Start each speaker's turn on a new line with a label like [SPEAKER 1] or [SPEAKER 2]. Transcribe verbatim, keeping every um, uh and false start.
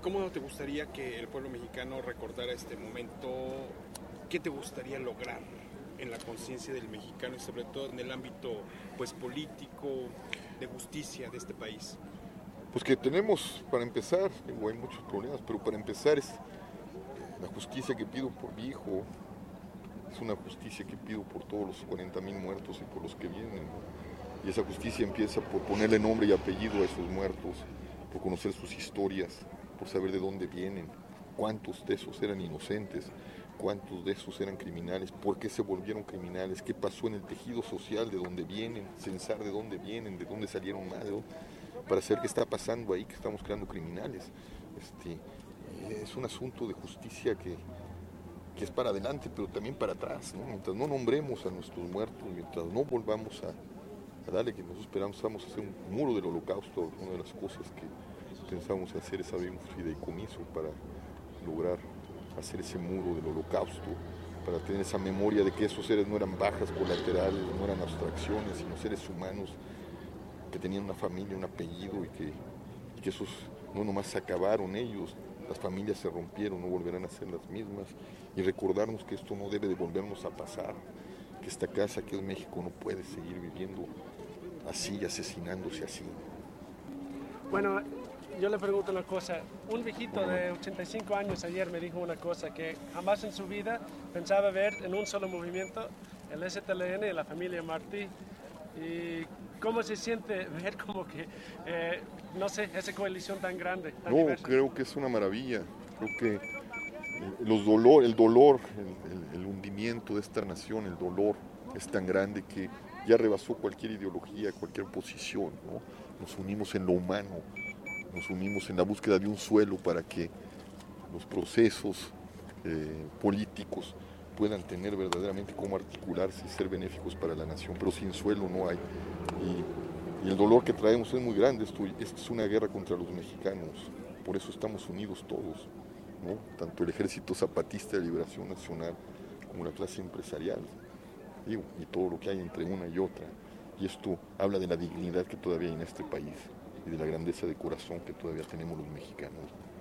[SPEAKER 1] ¿Cómo te gustaría que el pueblo mexicano recordara este momento? ¿Qué te gustaría lograr en la conciencia del mexicano y sobre todo en el ámbito pues político, de justicia de este país?
[SPEAKER 2] Pues que tenemos, para empezar, digo, hay muchos problemas, pero para empezar es la justicia que pido por mi hijo, es una justicia que pido por todos los cuarenta mil muertos y por los que vienen. Y esa justicia empieza por ponerle nombre y apellido a esos muertos, por conocer sus historias, por saber de dónde vienen, cuántos de esos eran inocentes, cuántos de esos eran criminales, por qué se volvieron criminales, qué pasó en el tejido social de dónde vienen, censar de dónde vienen, de dónde salieron mal, para saber qué está pasando ahí, que estamos creando criminales. Este, es un asunto de justicia que, que es para adelante, pero también para atrás, ¿no? Mientras no nombremos a nuestros muertos, mientras no volvamos a, a darle que nosotros esperamos, vamos a hacer un muro del holocausto, una de las cosas que pensamos hacer es abrir un fideicomiso para lograr hacer ese muro del holocausto, para tener esa memoria de que esos seres no eran bajas colaterales, no eran abstracciones, sino seres humanos que tenían una familia, un apellido y que, y que esos no nomás se acabaron ellos, las familias se rompieron, no volverán a ser las mismas, y recordarnos que esto no debe de volvernos a pasar, que esta casa que es México no puede seguir viviendo así, asesinándose así.
[SPEAKER 3] Bueno, yo le pregunto una cosa, un viejito de ochenta y cinco años ayer me dijo una cosa, que jamás en su vida pensaba ver en un solo movimiento el S T L N y la familia Martí. ¿Y cómo se siente ver como que, eh, no sé, esa coalición tan grande? Tan
[SPEAKER 2] no,
[SPEAKER 3] diversa?
[SPEAKER 2] Creo que es una maravilla, creo que los dolor, el dolor, el, el, el hundimiento de esta nación, el dolor es tan grande que ya rebasó cualquier ideología, cualquier posición, ¿no? Nos unimos en lo humano, nos unimos en la búsqueda de un suelo para que los procesos eh, políticos puedan tener verdaderamente cómo articularse y ser benéficos para la nación, pero sin suelo no hay. Y, y el dolor que traemos es muy grande, esto, esto es una guerra contra los mexicanos, por eso estamos unidos todos, ¿no? Tanto el Ejército Zapatista de Liberación Nacional como la clase empresarial, digo, y todo lo que hay entre una y otra. Y esto habla de la dignidad que todavía hay en este país y de la grandeza de corazón que todavía tenemos los mexicanos.